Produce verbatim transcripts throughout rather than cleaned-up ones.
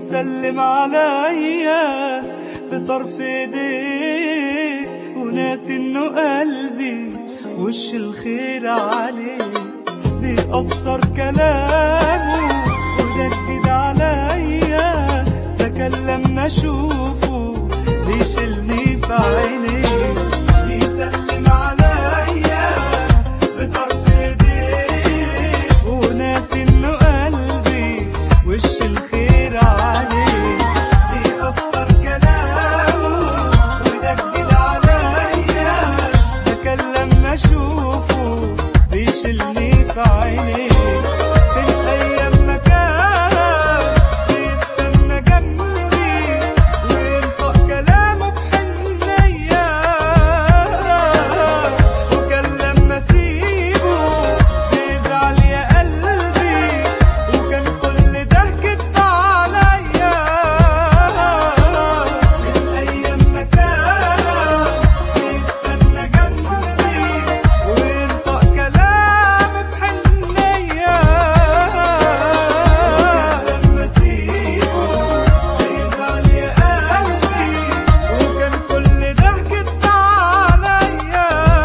بيسلم عليا بطرف ايديه، وناسي انه قلبي وش الخير عليه. بيأثر كلامه ودكد عليا، بكلم ما اشوفه بيشيلني في عينيه. بيسلم عليا بطرف ايديه، وناسي انه قلبي وش الخير عليه. بيأثر كلامه ودكد عليا، بكلم ما اشوفه بيشيلني في عينيه. في الايام ما كان بيستنى جنبي وينطق كلامه بحنية، وكان لما اسيبه بيزعل يا قلبي، وكان كل ده كدب عليا. في الايام ما كان بيستنى جنبي وينطق كلامه بحنية، وكان لما اسيبه بيزعل يا قلبي، وكان كل ده كدب عليا.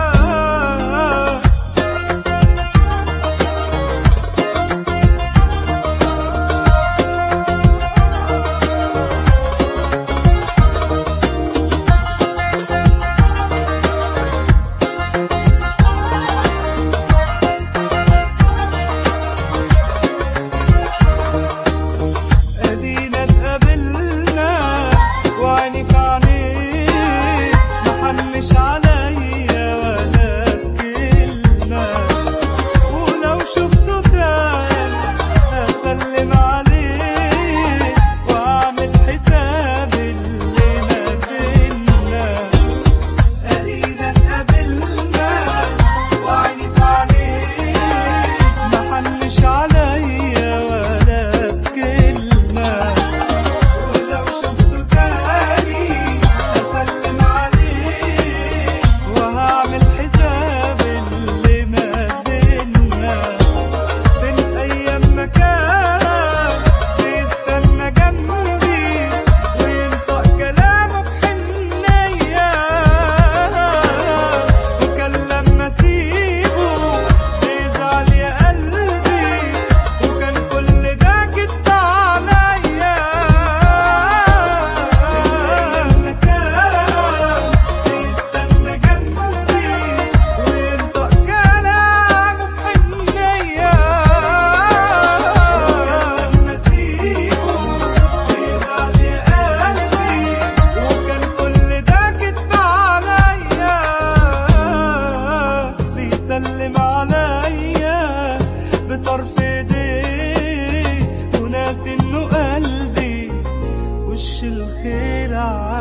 ادينا اتقابلنا وعيني في عينيه، محنش عليا ولا بكلمة، ولو شفته تاني هسلم عليه واعمل حساب اللي ما بينا. ادينا اتقابلنا وعيني في عينيه، محنش عليا ولا بكلمة، ولو شفته تاني هسلم عليه وهعمل حساب اللي ما بينا. بين ايام ما كان بيستنى جنبي وينطق كلامه بحنية، وكان لما اسيبه بيزعل يا قلبي، وكان كل ده كدب عليا. بين ايام ما كان بيستنى جنبي وينطق كلامه بحنية، وكان لما اسيبه بيزعل يا قلبي، وكان كل ده كدب عليا. بيسلم عليا بطرف ايديه، وناسي انه قلبي وش الخير عليه.